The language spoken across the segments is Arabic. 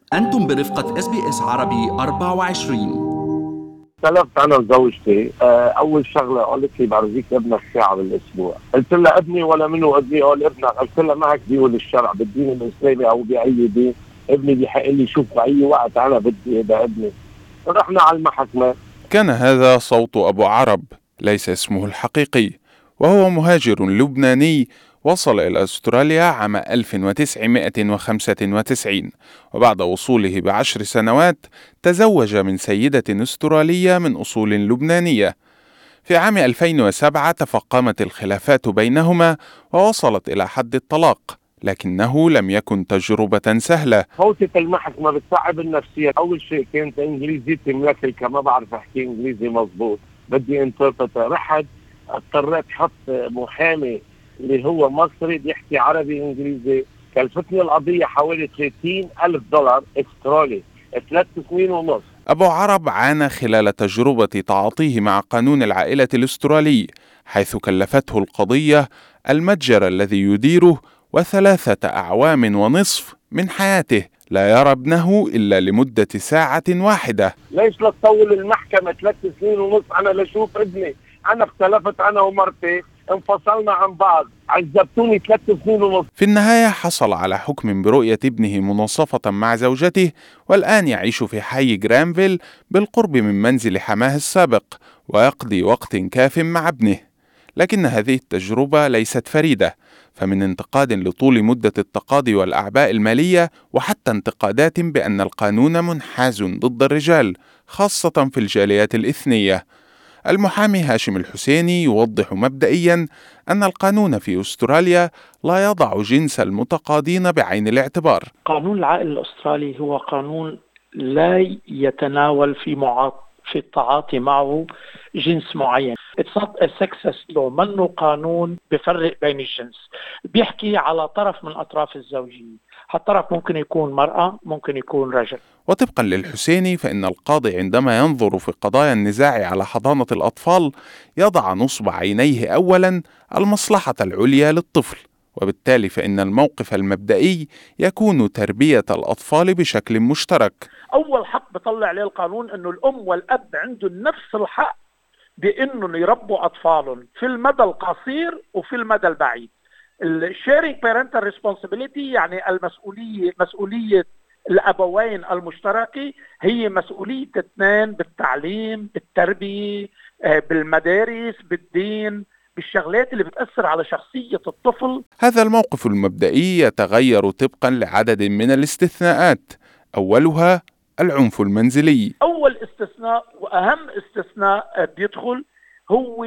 أنتم برفقة SBS عربي 24. اختلفت انا وزوجتي. اول شغله قالت لي بعرضيك ابنك ساعه بالاسبوع. قلت لها ابني ولا منه ابني؟ قال ابنك. قلت لها معك ديول الشرع بالدين الاسلامي او باي دين ابني بيحق لي يشوف باي وقت انا بدي هذا ابني. رحنا على المحكمه. كان هذا صوت أبو عرب، ليس اسمه الحقيقي، وهو مهاجر لبناني وصل إلى أستراليا عام 1995، وبعد وصوله ب10 سنوات تزوج من سيدة أسترالية من أصول لبنانية. في عام 2007 تفاقمت الخلافات بينهما ووصلت إلى حد الطلاق، لكنه لم يكن تجربة سهلة. فوتت المحكمه بتصعب النفسيه. اول شيء كانت انجليزيتي ملكلكه، ما بعرف احكي انجليزي مضبوط، بدي انتربرتر. رحت اضطريت احط محامي اللي هو مصري بيحكي عربي انجليزي. كلفتني القضيه حوالي $30,000 استرالي، 3 سنين ونص. أبو عرب عانى خلال تجربة تعاطيه مع قانون العائلة الأسترالي، حيث كلفته القضية المتجر الذي يديره و3 أعوام ونصف من حياته لا يرى ابنه إلا لمدة ساعة واحدة. ليش لا تطول المحكمة 3 سنين ونص أنا لشوف ابني؟ أنا اختلفت أنا ومرتي، انفصلنا عن بعض، عذبتوني 3 سنين ونص. في النهاية حصل على حكم برؤية ابنه مناصفة مع زوجته، والآن يعيش في حي غرانفيل بالقرب من منزل حماه السابق، ويقضي وقت كاف مع ابنه. لكن هذه التجربة ليست فريدة، فمن انتقاد لطول مدة التقاضي والأعباء المالية، وحتى انتقادات بأن القانون منحاز ضد الرجال، خاصة في الجاليات الإثنية. المحامي هاشم الحسيني يوضح مبدئيا أن القانون في أستراليا لا يضع جنس المتقاضين بعين الاعتبار. قانون العائلة الأسترالي هو قانون لا يتناول في التعاطي معه جنس معين. It's not a sexist law. منه قانون بفرق بين الجنس، بيحكي على طرف من أطراف الزوجية. هالطرف ممكن يكون مرأة، ممكن يكون رجل. وطبقا للحسيني فإن القاضي عندما ينظر في قضايا النزاع على حضانة الأطفال يضع نصب عينيه أولا المصلحة العليا للطفل، وبالتالي فإن الموقف المبدئي يكون تربية الأطفال بشكل مشترك. أول حق بطلع عليه القانون أنه الأم والأب عندهم نفس الحق بأنهم يربوا أطفالهم في المدى القصير وفي المدى البعيد. الشيرينج بارنتال ريسبونسبيلتي يعني مسؤولية الأبوين المشتركة، هي مسؤولية اثنين بالتعليم، بالتربية، بالمدارس، بالدين، بالشغلات اللي بتأثر على شخصية الطفل. هذا الموقف المبدئي يتغير طبقا لعدد من الاستثناءات، أولها العنف المنزلي. أول استثناء وأهم استثناء بيدخل هو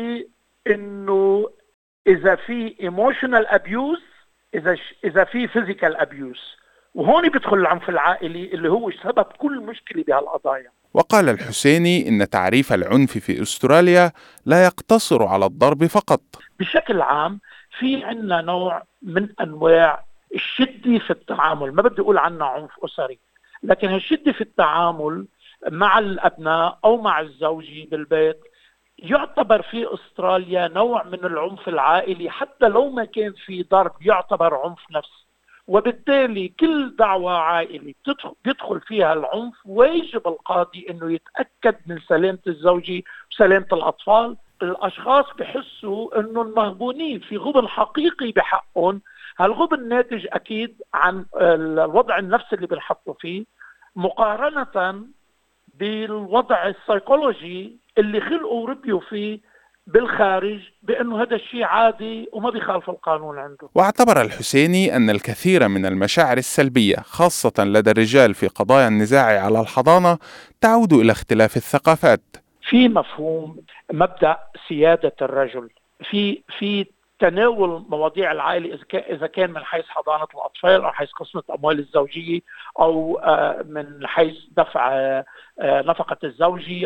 إنه إذا في emotional abuse، إذا في physical abuse، وهون بيدخل العنف العائلي اللي هو سبب كل مشكلة بهالقضايا. وقال الحسيني إن تعريف العنف في أستراليا لا يقتصر على الضرب فقط. بشكل عام في عنا نوع من أنواع الشدة في التعامل، ما بدي أقول عنها عنف أسري، لكن هالشدة في التعامل مع الأبناء أو مع الزوجة بالبيت يعتبر في أستراليا نوع من العنف العائلي، حتى لو ما كان في ضرب يعتبر عنف نفسي. وبالتالي كل دعوة عائلي بيدخل فيها العنف، ويجب القاضي انه يتأكد من سلامة الزوجة وسلامة الأطفال. الأشخاص بحسوا انه المغبونين في غبن حقيقي بحقهم. هالغبن ناتج أكيد عن الوضع النفسي اللي بنحطوا فيه مقارنة بالوضع السيكولوجي اللي خلقوا وربيوا فيه بالخارج، بأنه هذا الشيء عادي وما بيخالف القانون عنده. واعتبر الحسيني أن الكثير من المشاعر السلبية خاصة لدى الرجال في قضايا النزاع على الحضانة تعود إلى اختلاف الثقافات. في مفهوم مبدأ سيادة الرجل في تناول مواضيع العائلة، إذا كان من حيث حضانة الأطفال أو حيث قسمة أموال الزوجية أو من حيث دفع نفقة الزوجي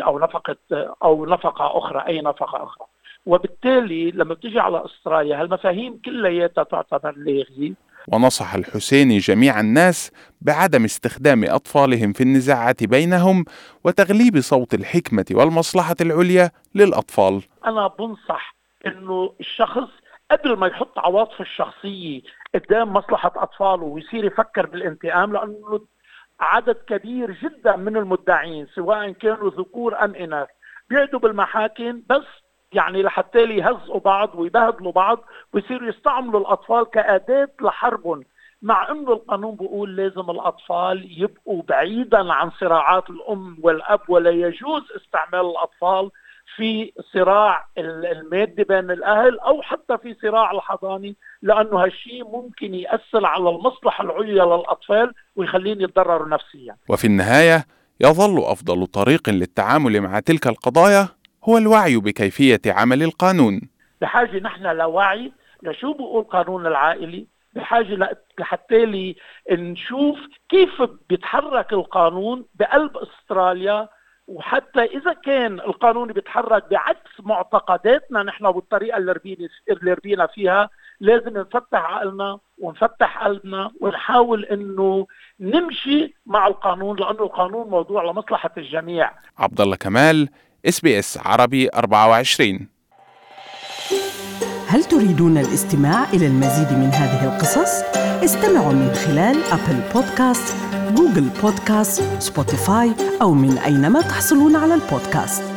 أو نفقة أخرى، أي نفقة أخرى. وبالتالي لما بتيجي على أستراليا هالمفاهيم كلها تعتبر لاغية. ونصح الحسيني جميع الناس بعدم استخدام أطفالهم في النزاعات بينهم وتغليب صوت الحكمة والمصلحة العليا للأطفال. أنا بنصح إنه الشخص قبل ما يحط عواطفه الشخصية قدام مصلحة أطفاله ويصير يفكر بالانتقام، لأنه عدد كبير جدا من المدعين سواء كانوا ذكور أم إناث بيقعدوا بالمحاكم بس يعني لحتى يهزقوا بعض ويبهدلوا بعض ويصيروا يستعملوا الأطفال كأداة لحربهم، مع أنه القانون بيقول لازم الأطفال يبقوا بعيدا عن صراعات الأم والأب، ولا يجوز استعمال الأطفال في صراع المادي بين الأهل أو حتى في صراع الحضاني، لأنه هالشيء ممكن يأثر على المصلحة العليا للأطفال ويخليهم يتضرروا نفسيا. وفي النهاية يظل أفضل طريق للتعامل مع تلك القضايا هو الوعي بكيفية عمل القانون. بحاجة نحن لوعي لشو بيقول قانون العائلي، بحاجة لحتى نشوف كيف بيتحرك القانون بقلب أستراليا، وحتى إذا كان القانون بيتحرك بعكس معتقداتنا نحن والطريقة اللي ربينا فيها، لازم نفتح عقلنا ونفتح قلبنا ونحاول إنه نمشي مع القانون، لأنه القانون موضوع لمصلحة الجميع. عبد الله كمال، SBS عربي 24. هل تريدون الاستماع إلى المزيد من هذه القصص؟ استمعوا من خلال أبل بودكاست، جوجل بودكاست، سبوتيفاي أو من أينما تحصلون على البودكاست.